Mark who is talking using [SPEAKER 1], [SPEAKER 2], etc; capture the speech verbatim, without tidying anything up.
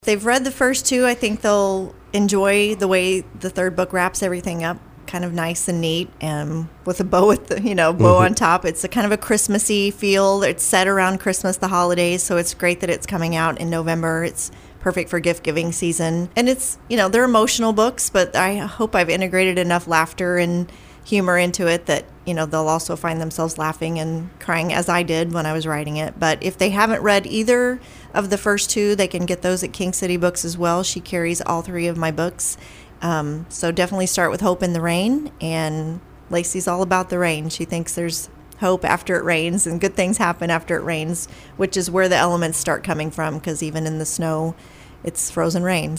[SPEAKER 1] If they've read the first two, I think they'll enjoy the way the third book wraps everything up kind of nice and neat, and with a bow with the, you know, bow
[SPEAKER 2] Mhm.
[SPEAKER 1] on top. It's a kind of a Christmassy feel. It's set around Christmas, the holidays, so it's great that it's coming out in November. It's perfect for gift giving season. And it's, you know, they're emotional books, but I hope I've integrated enough laughter and humor into it that, you know, they'll also find themselves laughing and crying as I did when I was writing it. But if they haven't read either of the first two, they can get those at King City Books as well. She carries all three of my books. Um, so definitely start with Hope in the Rain. And Lacey's all about the rain. She thinks there's hope after it rains and good things happen after it rains, which is where the elements start coming from, because even in the snow, it's frozen rain.